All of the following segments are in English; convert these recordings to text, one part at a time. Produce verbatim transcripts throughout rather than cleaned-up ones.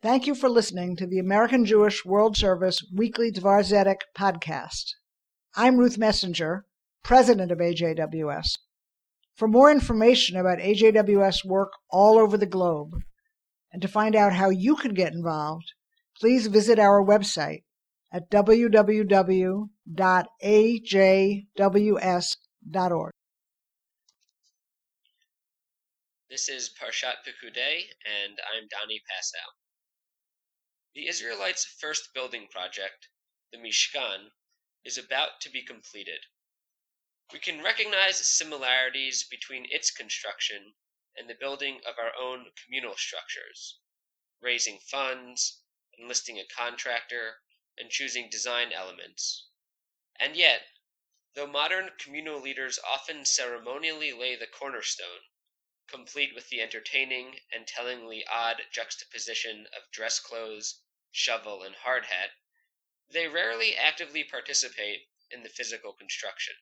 Thank you for listening to the American Jewish World Service Weekly Dvar Zedek podcast. I'm Ruth Messenger, president of A J W S. For more information about A J W S work all over the globe, and to find out how you can get involved, please visit our website at w w w dot a j w s dot org. This is Parshat Pekudei, and I'm Dani Passow. The Israelites' first building project, the Mishkan, is about to be completed. We can recognize similarities between its construction and the building of our own communal structures, raising funds, enlisting a contractor, and choosing design elements. And yet, though modern communal leaders often ceremonially lay the cornerstone, complete with the entertaining and tellingly odd juxtaposition of dress clothes, shovel, and hard hat, they rarely actively participate in the physical construction.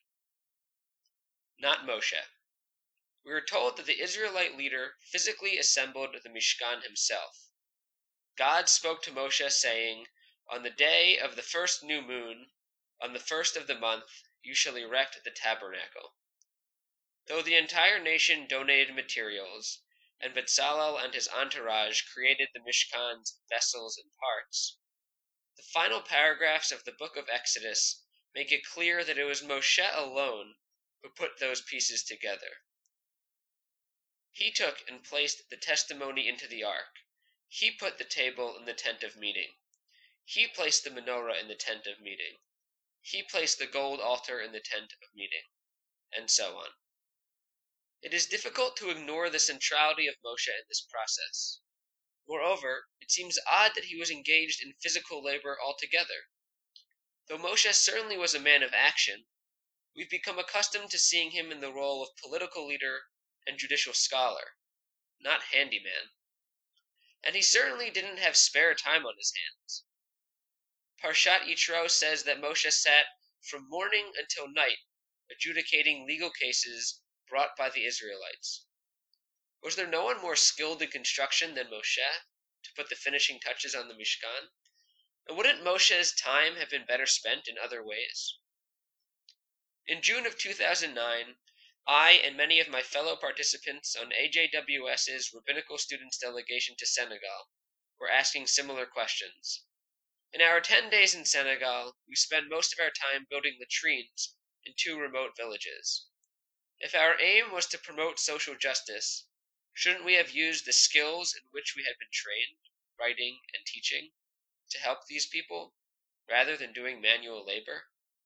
Not Moshe. We are told that the Israelite leader physically assembled the Mishkan himself. God spoke to Moshe, saying, "On the day of the first new moon, on the first of the month, you shall erect the tabernacle." Though the entire nation donated materials, and Bezalel and his entourage created the Mishkan's vessels and parts, the final paragraphs of the book of Exodus make it clear that it was Moshe alone who put those pieces together. He took and placed the testimony into the ark. He put the table in the tent of meeting. He placed the menorah in the tent of meeting. He placed the gold altar in the tent of meeting, and so on. It is difficult to ignore the centrality of Moshe in this process. Moreover, it seems odd that he was engaged in physical labor altogether. Though Moshe certainly was a man of action, we've become accustomed to seeing him in the role of political leader and judicial scholar, not handyman. And he certainly didn't have spare time on his hands. Parshat Yitro says that Moshe sat from morning until night adjudicating legal cases brought by the Israelites. Was there no one more skilled in construction than Moshe to put the finishing touches on the Mishkan? And wouldn't Moshe's time have been better spent in other ways? In June of two thousand nine, I and many of my fellow participants on A J W S's Rabbinical Students Delegation to Senegal were asking similar questions. In our ten days in Senegal, we spent most of our time building latrines in two remote villages. If our aim was to promote social justice, shouldn't we have used the skills in which we had been trained, writing and teaching, to help these people, rather than doing manual labor?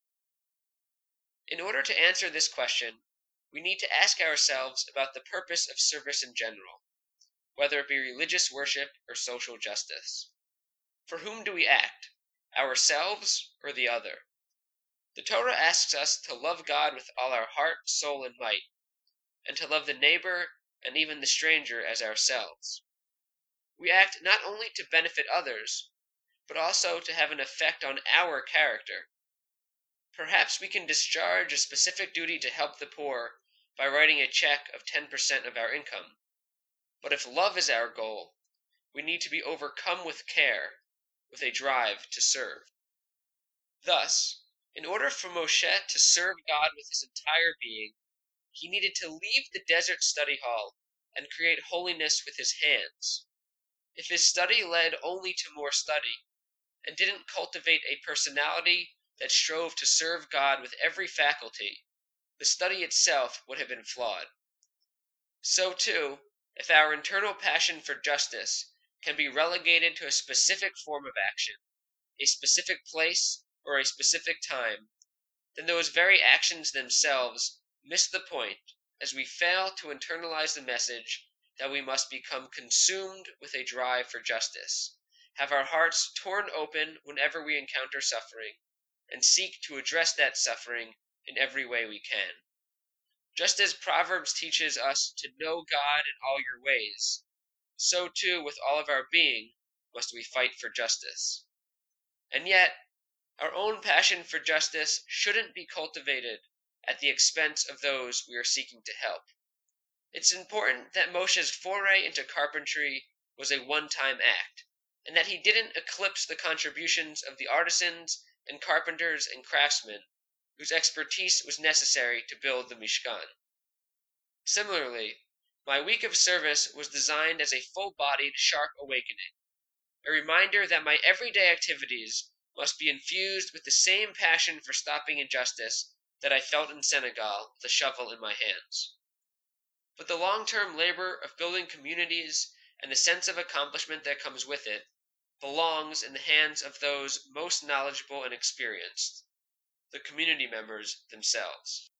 In order to answer this question, we need to ask ourselves about the purpose of service in general, whether it be religious worship or social justice. For whom do we act, ourselves or the other? The Torah asks us to love God with all our heart, soul, and might, and to love the neighbor and even the stranger as ourselves. We act not only to benefit others, but also to have an effect on our character. Perhaps we can discharge a specific duty to help the poor by writing a check of ten percent of our income. But if love is our goal, we need to be overcome with care, with a drive to serve. Thus, in order for Moshe to serve God with his entire being, he needed to leave the desert study hall and create holiness with his hands. If his study led only to more study, and didn't cultivate a personality that strove to serve God with every faculty, the study itself would have been flawed. So too, if our internal passion for justice can be relegated to a specific form of action, a specific place, or a specific time, then those very actions themselves miss the point as we fail to internalize the message that we must become consumed with a drive for justice, have our hearts torn open whenever we encounter suffering, and seek to address that suffering in every way we can. Just as Proverbs teaches us to know God in all your ways, so too with all of our being must we fight for justice. And yet, our own passion for justice shouldn't be cultivated at the expense of those we are seeking to help. It's important that Moshe's foray into carpentry was a one-time act, and that he didn't eclipse the contributions of the artisans and carpenters and craftsmen whose expertise was necessary to build the Mishkan. Similarly, my week of service was designed as a full-bodied, sharp awakening, a reminder that my everyday activities must be infused with the same passion for stopping injustice that I felt in Senegal with a shovel in my hands. But the long-term labor of building communities and the sense of accomplishment that comes with it belongs in the hands of those most knowledgeable and experienced, the community members themselves.